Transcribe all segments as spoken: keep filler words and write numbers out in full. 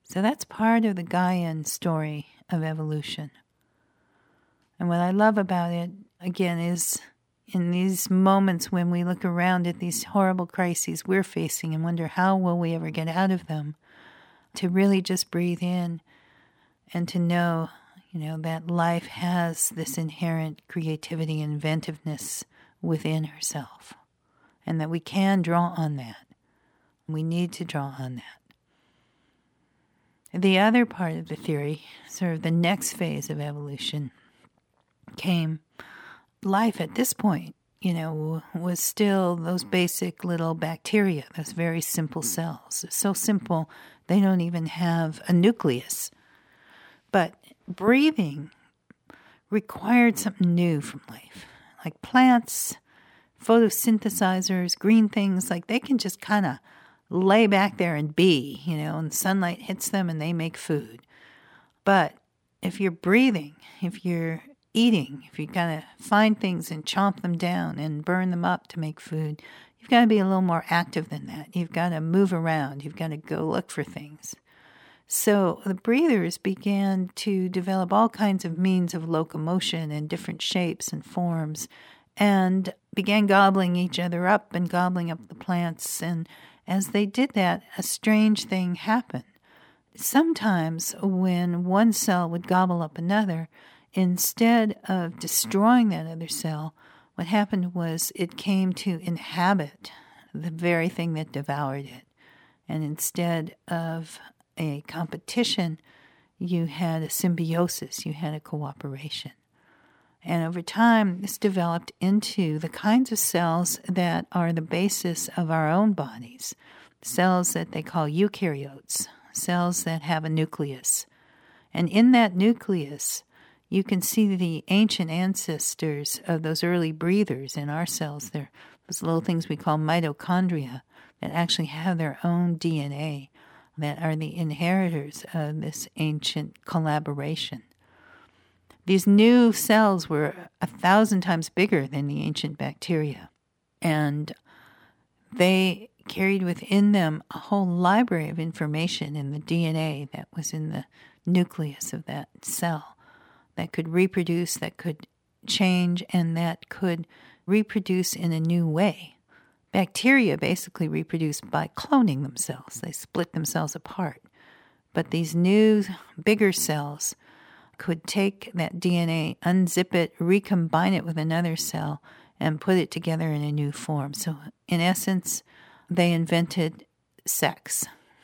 So that's part of the Gaian story of evolution. And what I love about it, again, is in these moments when we look around at these horrible crises we're facing and wonder how will we ever get out of them, to really just breathe in and to know, you know, that life has this inherent creativity and inventiveness within herself, and that we can draw on that. We need to draw on that. The other part of the theory, sort of the next phase of evolution, came life at this point, you know, was still those basic little bacteria, those very simple cells. It's so simple, they don't even have a nucleus. But breathing required something new from life. Like plants, photosynthesizers, green things, like they can just kind of lay back there and be, you know, and sunlight hits them and they make food. But if you're breathing, if you're eating, if you kind of find things and chomp them down and burn them up to make food, you've got to be a little more active than that. You've got to move around. You've got to go look for things. So the breathers began to develop all kinds of means of locomotion in different shapes and forms, and began gobbling each other up and gobbling up the plants. And as they did that, a strange thing happened. Sometimes when one cell would gobble up another, instead of destroying that other cell, what happened was it came to inhabit the very thing that devoured it. And instead of a competition, you had a symbiosis, you had a cooperation. And over time, this developed into the kinds of cells that are the basis of our own bodies, cells that they call eukaryotes, cells that have a nucleus. And in that nucleus, you can see the ancient ancestors of those early breathers in our cells. They're those little things we call mitochondria that actually have their own D N A, that are the inheritors of this ancient collaboration. These new cells were a thousand times bigger than the ancient bacteria, and they carried within them a whole library of information in the D N A that was in the nucleus of that cell that could reproduce, that could change, and that could reproduce in a new way. Bacteria basically reproduce by cloning themselves. They split themselves apart. But these new, bigger cells could take that D N A, unzip it, recombine it with another cell, and put it together in a new form. So, in essence, they invented sex,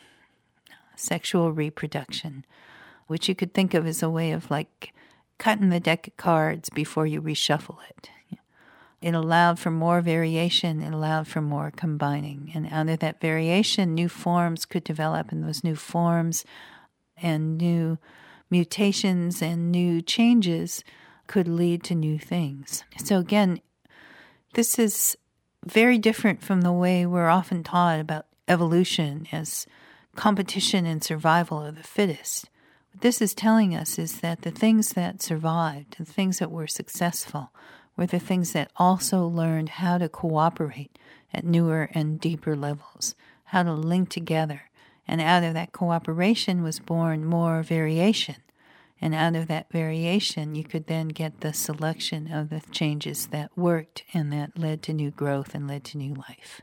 sexual reproduction, which you could think of as a way of like cutting the deck of cards before you reshuffle it. It allowed for more variation. It allowed for more combining. And out of that variation, new forms could develop, and those new forms and new mutations and new changes could lead to new things. So again, this is very different from the way we're often taught about evolution as competition and survival of the fittest. What this is telling us is that the things that survived, the things that were successful, were the things that also learned how to cooperate at newer and deeper levels, how to link together. And out of that cooperation was born more variation. And out of that variation, you could then get the selection of the changes that worked and that led to new growth and led to new life.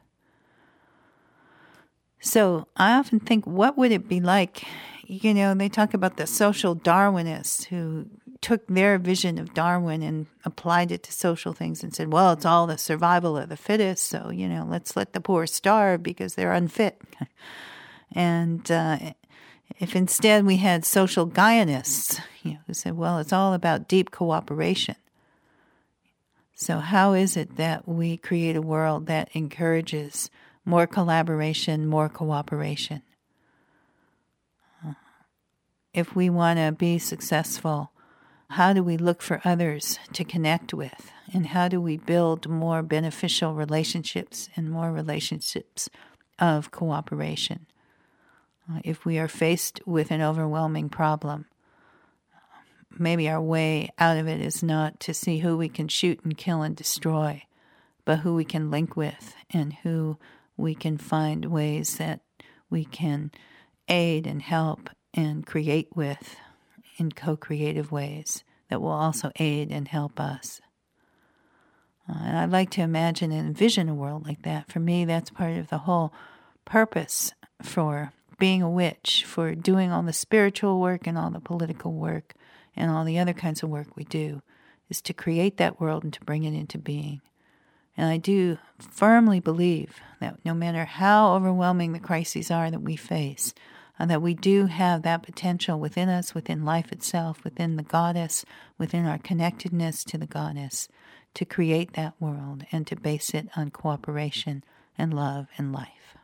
So I often think, what would it be like? You know, they talk about the social Darwinists who took their vision of Darwin and applied it to social things and said, well, it's all the survival of the fittest, so, you know, let's let the poor starve because they're unfit. And uh, if instead we had social Gaianists, you know, who said, well, it's all about deep cooperation. So how is it that we create a world that encourages more collaboration, more cooperation? If we want to be successful, how do we look for others to connect with? And how do we build more beneficial relationships and more relationships of cooperation? Uh, if we are faced with an overwhelming problem, maybe our way out of it is not to see who we can shoot and kill and destroy, but who we can link with and who we can find ways that we can aid and help and create with in co-creative ways that will also aid and help us. Uh, and I'd like to imagine and envision a world like that. For me, that's part of the whole purpose for being a witch, for doing all the spiritual work and all the political work and all the other kinds of work we do, is to create that world and to bring it into being. And I do firmly believe that no matter how overwhelming the crises are that we face, and that we do have that potential within us, within life itself, within the goddess, within our connectedness to the goddess, to create that world and to base it on cooperation and love and life.